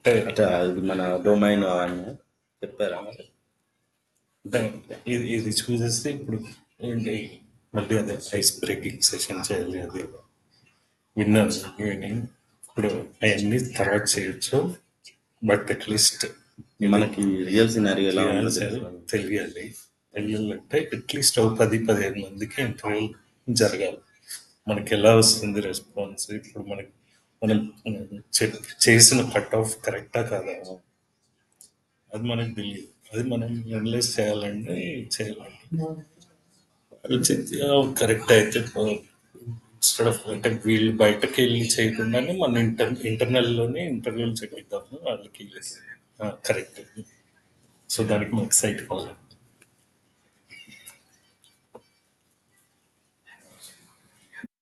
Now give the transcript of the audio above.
అంటే అది మన డొమైన్ అవన్నీ చెప్పారా మరి? ఇది చూసేస్తే ఇప్పుడు ఏంటి మళ్ళీ అదే ఐస్ బ్రేకింగ్ సెషన్ చేయాలి, అది విన్నర్ వినింగ్. ఇప్పుడు అవన్నీ తర్వాత చేయొచ్చు, బట్ అట్లీస్ట్ మనకి రియల్ సినారియో ఎలా ఉందో తెలియాలి. తెలియాలంటే అట్లీస్ట్ 10-15 మందికి ఇంటర్వ్యూ జరగాలి. మనకి ఎలా వస్తుంది రెస్పాన్స్, ఇప్పుడు మనం చేసిన కట్ ఆఫ్ కరెక్టా కాదా అది మనకు తెలియదు. అది మనం అనలైజ్ చేయాలంటే కరెక్ట్ అయితే ఇన్స్టెడ్ ఆఫ్ అంటే వీళ్ళు బయటకు వెళ్ళి చేయకుండానే మన ఇంటర్నల్లోనే ఇంటర్వ్యూలు చెప్పిద్దాము వాళ్ళకి. కరెక్ట్. సో దానికి మాకు సైట్ కావాలి.